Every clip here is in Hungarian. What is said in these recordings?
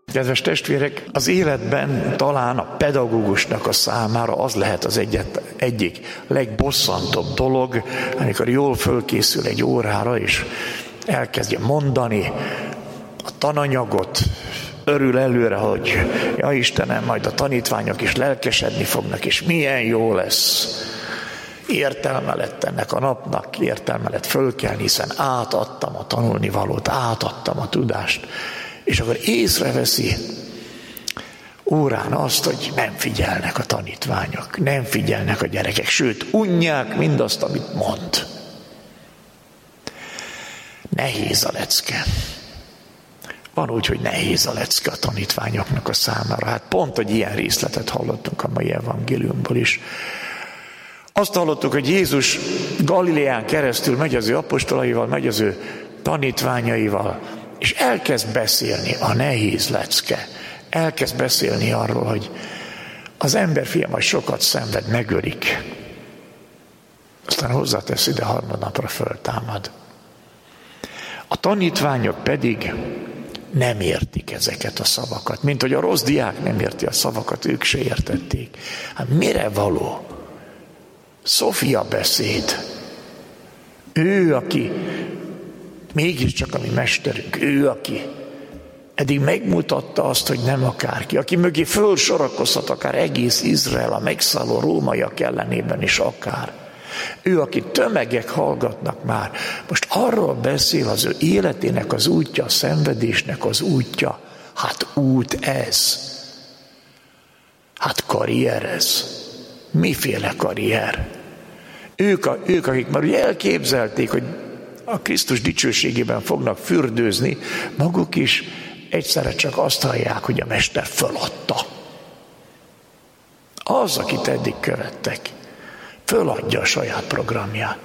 Kedves testvérek, az életben talán a pedagógusnak a számára az lehet az egyik legbosszantóbb dolog, amikor jól fölkészül egy órára, és elkezdje mondani a tananyagot, örül előre, hogy ja Istenem, majd a tanítványok is lelkesedni fognak, és milyen jó lesz. Értelme lett ennek a napnak, értelme lett fölkelni, hiszen átadtam a tanulnivalót, átadtam a tudást. És akkor észreveszi órán azt, hogy nem figyelnek a tanítványok, nem figyelnek a gyerekek, sőt, unják mindazt, amit mond. Nehéz a lecke. Van úgy, hogy nehéz a lecke a tanítványoknak a számára. Hát pont, hogy ilyen részletet hallottunk a mai evangéliumból is. Azt hallottuk, hogy Jézus Galileán keresztül megy az ő apostolaival, megy az ő tanítványaival, és elkezd beszélni a nehéz lecke. Elkezd beszélni arról, hogy az emberfia majd sokat szenved, megölik. Aztán hozzáteszi, de harmadnapra föltámad. A tanítványok pedig nem értik ezeket a szavakat. Mint hogy a rossz diák nem érti a szavakat, ők se értették. Hát mire való? Szofia beszéd. Ő, aki mégiscsak a mi mesterünk, ő, aki eddig megmutatta azt, hogy nem akárki, aki mögé fölsorakozhat akár egész Izrael, a megszálló rómaiak ellenében is akár. Ő, aki tömegek hallgatnak már, most arról beszél, az ő életének az útja, a szenvedésnek az útja. Hát út ez. Hát karrier ez. Miféle karrier? Ők, akik már ugye elképzelték, hogy a Krisztus dicsőségében fognak fürdőzni, maguk is egyszerre csak azt hallják, hogy a Mester föladta. Az, akit eddig követtek, föladja a saját programját.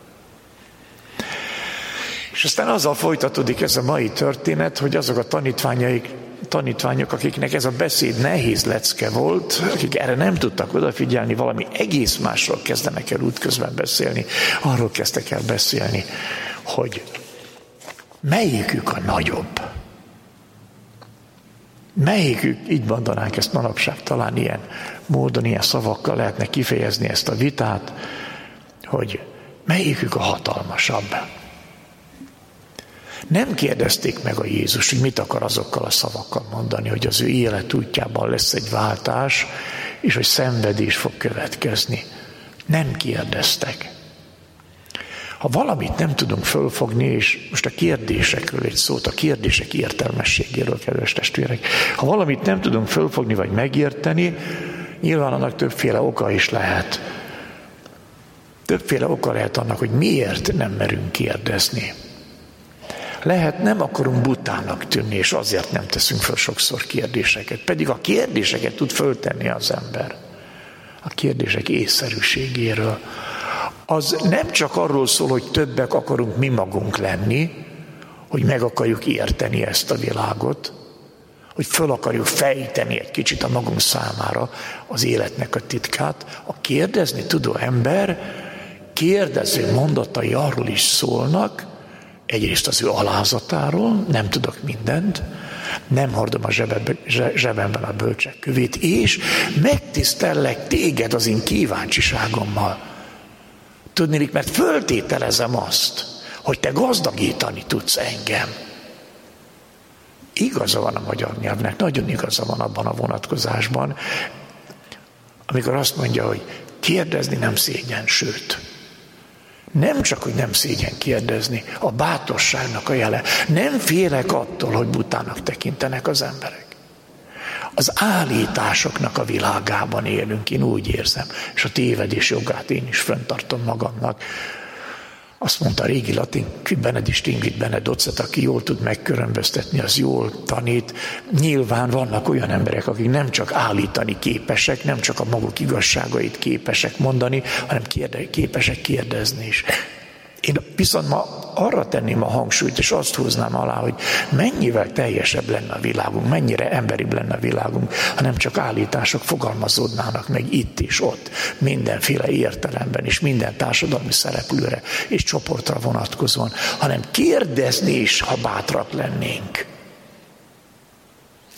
És aztán azzal folytatódik ez a mai történet, hogy azok a tanítványok, akiknek ez a beszéd nehéz lecke volt, akik erre nem tudtak odafigyelni, valami egész másról kezdenek el útközben beszélni. Arról kezdtek el beszélni, hogy melyikük a nagyobb. Melyikük, így mondanánk ezt manapság, talán ilyen módon, ilyen szavakkal lehetne kifejezni ezt a vitát, hogy melyikük a hatalmasabb. Nem kérdezték meg a Jézus, hogy mit akar azokkal a szavakkal mondani, hogy az ő élet útjában lesz egy váltás, és hogy szenvedés fog következni. Nem kérdeztek. Ha valamit nem tudunk fölfogni, és most a kérdésekről egy szót, a kérdések értelmességéről, kedves testvérek, ha valamit nem tudunk fölfogni vagy megérteni, nyilván annak többféle oka is lehet. Többféle oka lehet annak, hogy miért nem merünk kérdezni. Lehet, nem akarunk butának tűnni, és azért nem teszünk föl sokszor kérdéseket. Pedig a kérdéseket tud föltenni az ember. A kérdések észszerűségéről. Az nem csak arról szól, hogy többek akarunk mi magunk lenni, hogy meg akarjuk érteni ezt a világot, hogy föl akarjuk fejteni egy kicsit a magunk számára az életnek a titkát. A kérdezni tudó ember kérdező mondatai arról is szólnak, egyrészt az ő alázatáról, nem tudok mindent, nem hordom a zsebemben a bölcsek kövét, és megtisztellek téged az én kíváncsiságommal. Tudnélik, mert föltételezem azt, hogy te gazdagítani tudsz engem. Igaza van a magyar nyelvnek, nagyon igaza van abban a vonatkozásban, amikor azt mondja, hogy kérdezni nem szégyen, sőt, nem csak, hogy nem szégyen kérdezni, a bátorságnak a jele. Nem félek attól, hogy butának tekintenek az emberek. Az állításoknak a világában élünk, én úgy érzem, és a tévedés jogát én is fenntartom magamnak. Azt mondta a régi latin Benedict Ingrid Benedocet, aki jól tud megkülönböztetni, az jól tanít. Nyilván vannak olyan emberek, akik nem csak állítani képesek, nem csak a maguk igazságait képesek mondani, hanem képesek kérdezni is. Én viszont ma arra tenném a hangsúlyt, és azt húznám alá, hogy mennyivel teljesebb lenne a világunk, mennyire emberibb lenne a világunk, ha nem csak állítások fogalmazódnának meg itt és ott, mindenféle értelemben, és minden társadalmi szereplőre és csoportra vonatkozóan, hanem kérdezni is, ha bátrak lennénk.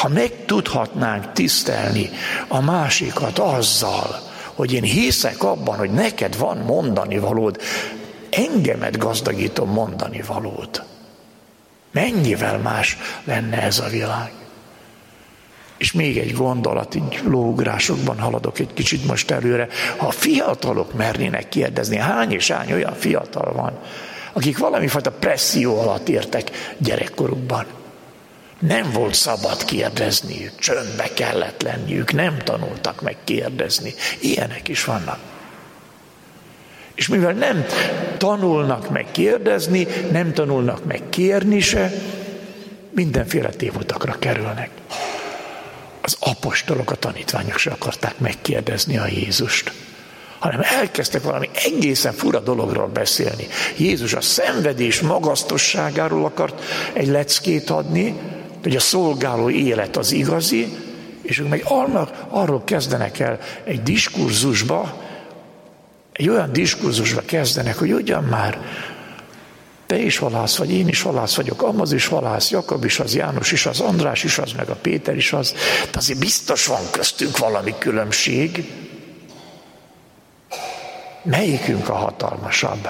Ha meg tudhatnánk tisztelni a másikat azzal, hogy én hiszek abban, hogy neked van mondani valód, engemet gazdagítom mondani valód. Mennyivel más lenne ez a világ? És még egy gondolat, így lóugrásokban haladok egy kicsit most előre. Ha a fiatalok mernének kérdezni, hány és hány olyan fiatal van, akik valamifajta presszió alatt értek gyerekkorukban. Nem volt szabad kérdezniük, csöndbe kellett lenniük, nem tanultak meg kérdezni. Ilyenek is vannak. És mivel nem tanulnak meg kérdezni, nem tanulnak meg kérni se, mindenféle tévutakra kerülnek. Az apostolok, a tanítványok se akarták megkérdezni a Jézust, hanem elkezdtek valami egészen fura dologról beszélni. Jézus a szenvedés magasztosságáról akart egy leckét adni, hogy a szolgáló élet az igazi, és ők meg arról kezdenek el egy diskurzusba, egy olyan diskurzusba kezdenek, hogy ugyan már te is valász vagy, én is valász vagyok, Amaz is valász, Jakab is az, János is az, András is az, meg a Péter is az, de azért biztos van köztünk valami különbség. Melyikünk a hatalmasabb?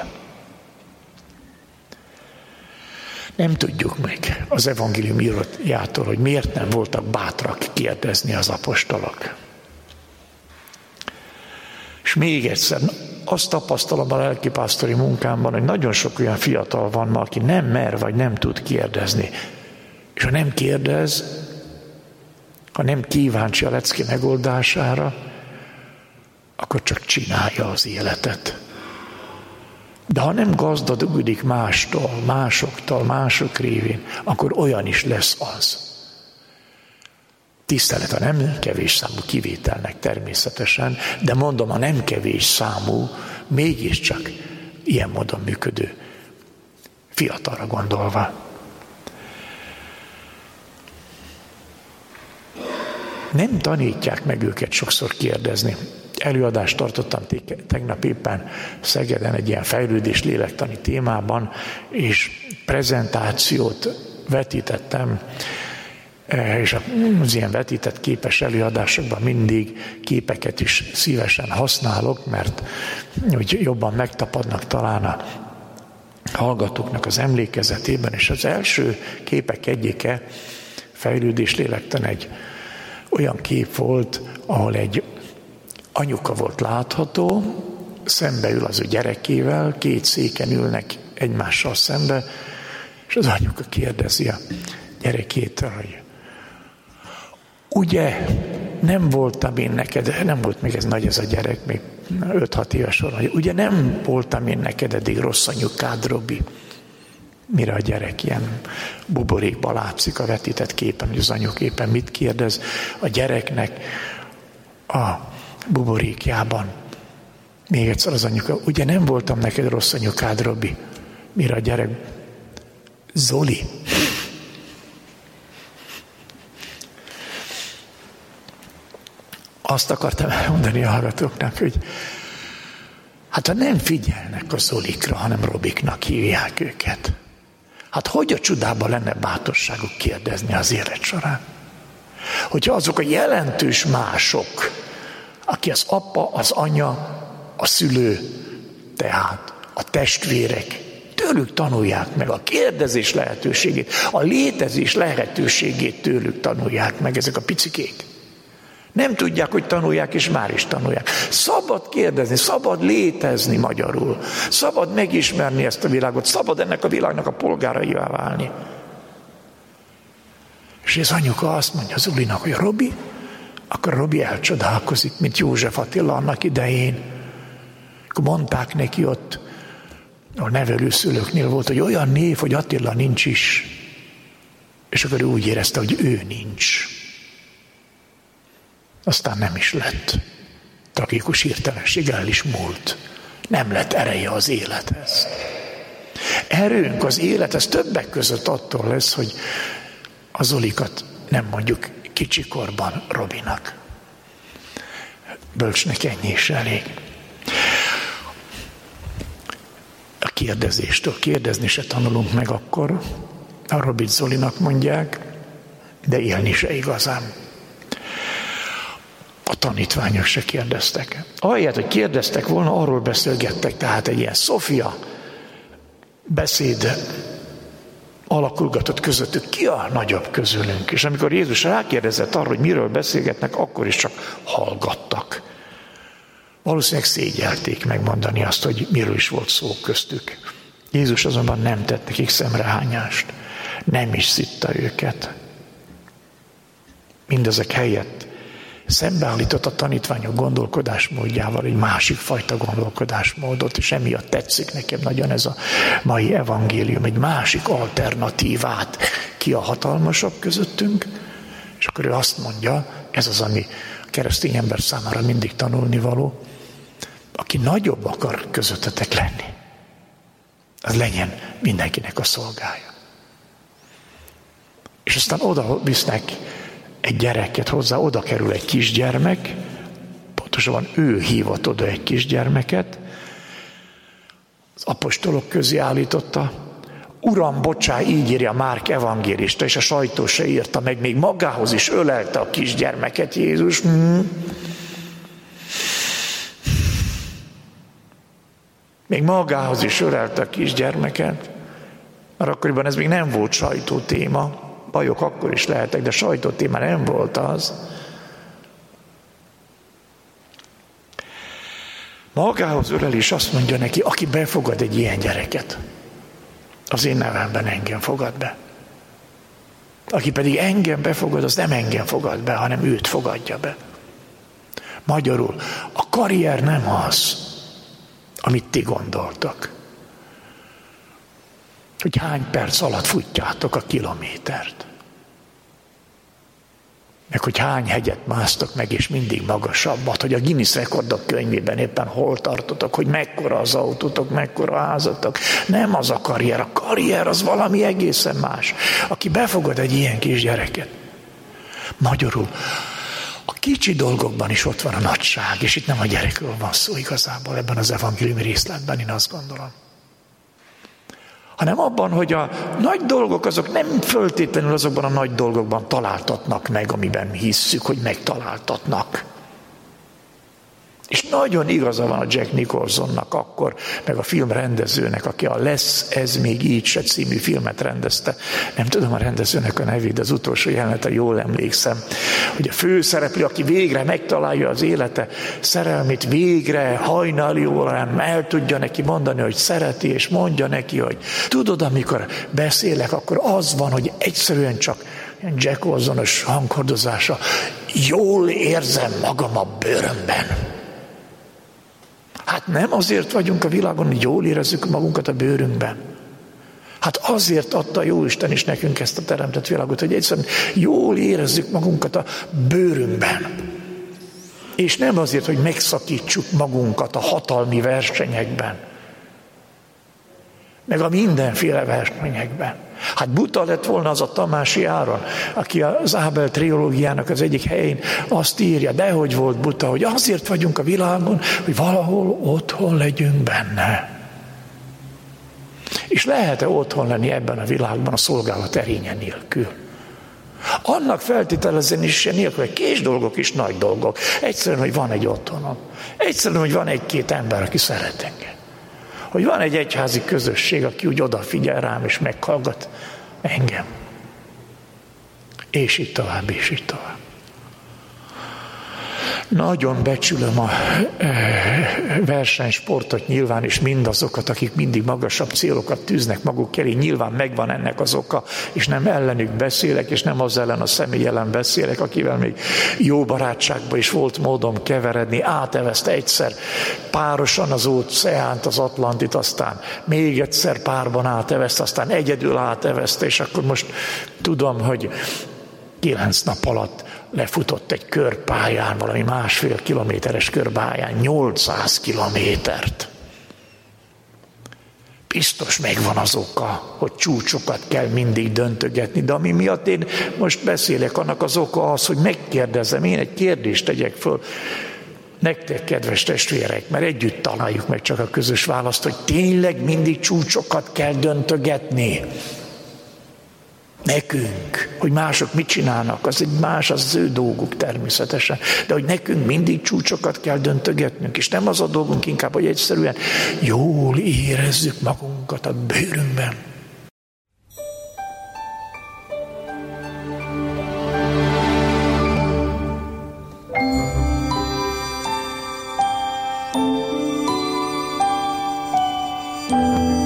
Nem tudjuk meg az evangélium írójától, hogy miért nem voltak bátrak kérdezni az apostolok. És még egyszer, azt tapasztalom a lelkipásztori munkámban, hogy nagyon sok olyan fiatal van ma, aki nem mer, vagy nem tud kérdezni. És ha nem kérdez, ha nem kíváncsi a lecke megoldására, akkor csak csinálja az életet. De ha nem gazdagodik mástól, másoktól, mások révén, akkor olyan is lesz az. Tisztelet a nem kevés számú kivételnek természetesen, de mondom, a nem kevés számú, mégiscsak ilyen módon működő fiatalra gondolva. Nem tanítják meg őket sokszor kérdezni. Előadást tartottam tegnap éppen Szegeden egy ilyen fejlődés lélektani témában, és prezentációt vetítettem, és az ilyen vetített képes előadásokban mindig képeket is szívesen használok, mert úgy jobban megtapadnak talán a hallgatóknak az emlékezetében, és az első képek egyike fejlődés lélektan egy olyan kép volt, ahol egy anyuka volt látható, szembe ül az ő gyerekével, két széken ülnek egymással szembe, és az anyuka kérdezi a gyerekétől, hogy ugye nem voltam én neked, nem volt még ez nagy ez a gyerek, még 5-6 éves volt, ugye nem voltam én neked eddig rossz anyukád, Robi? Mire a gyerek ilyen buborékba látszik a vetített képen, hogy az anyuképpen mit kérdez a gyereknek a buborékjában. Még egyszer az anyuka, ugye nem voltam neked rossz anyukád, Robi? Mire a gyerek, Zoli. Azt akartam elmondani a hallgatóknak, hogy hát ha nem figyelnek a Zolikra, hanem Robiknak hívják őket. Hát hogy a csodában lenne bátorságuk kérdezni az élet során? Hogyha azok a jelentős mások, aki az apa, az anya, a szülő, tehát a testvérek, tőlük tanulják meg a kérdezés lehetőségét, a létezés lehetőségét tőlük tanulják meg ezek a picikék. Nem tudják, hogy tanulják, és már is tanulják. Szabad kérdezni, szabad létezni magyarul. Szabad megismerni ezt a világot, szabad ennek a világnak a polgáraivá válni. És az anyuka azt mondja az Ulinak, hogy Robi, akkor Robi elcsodálkozik, mint József Attila annak idején. Akkor mondták neki ott, a nevelőszülőknél volt, hogy olyan név, hogy Attila nincs is. És akkor ő úgy érezte, hogy ő nincs. Aztán nem is lett. Tragikus hirtelenséggel el is múlt. Nem lett ereje az élethez. Erőnk az élethez többek között attól lesz, hogy az Zolikat nem mondjuk kicsikorban Robinak. Bölcsnek ennyi is elég. A kérdezéstől kérdezni se tanulunk meg akkor. A Robit Zolinak mondják, de élni se igazán. A tanítványok se kérdeztek. Ahelyett, hogy kérdeztek volna, arról beszélgettek, tehát egy ilyen Szofia beszéd alakulgatott közöttük, ki a nagyobb közülünk. És amikor Jézus rákérdezett arra, hogy miről beszélgetnek, akkor is csak hallgattak. Valószínűleg szégyelték megmondani azt, hogy miről is volt szó köztük. Jézus azonban nem tett nekik szemrehányást. Nem is szitta őket. Mindezek helyett szembeállított a tanítványok gondolkodásmódjával egy másik fajta gondolkodásmódot, és emiatt tetszik nekem nagyon ez a mai evangélium, egy másik alternatívát. Ki a hatalmasabb közöttünk? És akkor ő azt mondja, ez az, ami a keresztény ember számára mindig tanulnivaló, aki nagyobb akar közöttetek lenni, az legyen mindenkinek a szolgája. És aztán oda visznek egy gyereket hozzá, oda kerül egy kisgyermek, pontosabban ő hívott oda egy kisgyermeket, az apostolok közé állította, Uram, bocsáj, így írja Márk evangélista, és a sajtó se írta meg, még magához is ölelte a kisgyermeket Jézus. Még magához is ölelte a kisgyermeket, mert akkoriban ez még nem volt sajtótéma, bajok akkor is lehetek, de sajtótéma nem volt az. Magához ölel és azt mondja neki, aki befogad egy ilyen gyereket, az én nevemben engem fogad be. Aki pedig engem befogad, az nem engem fogad be, hanem őt fogadja be. Magyarul, a karrier nem az, amit ti gondoltak. Hogy hány perc alatt futjátok a kilométert. Meg hogy hány hegyet másztok meg, és mindig magasabbat, hogy a Guinness rekordok könyvében éppen hol tartotok, hogy mekkora az autótok, mekkora a házatok. Nem az a karrier az valami egészen más. Aki befogad egy ilyen kis gyereket. Magyarul, a kicsi dolgokban is ott van a nagyság, és itt nem a gyerekről van szó igazából ebben az evangéliumi részletben, én azt gondolom. Hanem abban, hogy a nagy dolgok azok nem föltétlenül azokban a nagy dolgokban találtatnak meg, amiben mi hisszük, hogy megtaláltatnak. És nagyon igaza van a Jack Nicholsonnak akkor, meg a film rendezőnek, aki a Lesz ez még így se című filmet rendezte. Nem tudom a rendezőnek a nevét, de az utolsó jelenetre jól emlékszem, hogy a főszereplő, aki végre megtalálja az élete szerelmét, végre hajnali órán el tudja neki mondani, hogy szereti, és mondja neki, hogy tudod, amikor beszélek, akkor az van, hogy egyszerűen csak Jack Nicholsonos hanghordozása, jól érzem magam a bőrömben. Hát nem azért vagyunk a világon, hogy jól érezzük magunkat a bőrünkben. Hát azért adta Jóisten is nekünk ezt a teremtett világot, hogy egyszerűen jól érezzük magunkat a bőrünkben. És nem azért, hogy megszakítsuk magunkat a hatalmi versenyekben, meg a mindenféle versenyekben. Hát buta lett volna az a Tamási Áron, aki az Ábel trilógiának az egyik helyén azt írja, dehogy volt buta, hogy azért vagyunk a világon, hogy valahol otthon legyünk benne. És lehet-e otthon lenni ebben a világban a szolgálat erénye nélkül? Annak feltételezése nélkül, hogy kis dolgok is nagy dolgok. Egyszerűen, hogy van egy otthonom. Egyszerűen, hogy van egy-két ember, aki szeret engem. Hogy van egy egyházi közösség, aki úgy odafigyel rám, és meghallgat engem. És így tovább, és így tovább. Nagyon becsülöm a versenysportot nyilván, és mindazokat, akik mindig magasabb célokat tűznek maguk elé, nyilván megvan ennek az oka, és nem ellenük beszélek, és nem az ellen a személy ellen beszélek, akivel még jó barátságban is volt módom keveredni, átevezte egyszer párosan az óceánt, az Atlantit, aztán még egyszer párban átevezte, aztán egyedül átevezte, és akkor most tudom, hogy 9 nap alatt lefutott egy körpályán, valami 1,5 kilométeres körpályán 800 kilométert. Biztos megvan az oka, hogy csúcsokat kell mindig döntögetni, de ami miatt én most beszélek, annak az oka az, hogy megkérdezem, én egy kérdést tegyek föl nektek, kedves testvérek, mert együtt találjuk meg csak a közös választ, hogy tényleg mindig csúcsokat kell döntögetni. Nekünk, hogy mások mit csinálnak, az egy más, az ő dolguk természetesen. De hogy nekünk mindig csúcsokat kell döntögetnünk, és nem az a dolgunk inkább, hogy egyszerűen jól érezzük magunkat a bőrünkben.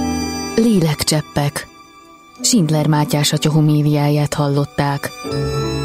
Lélekcseppek. Schindler Mátyás atya homéliáját hallották.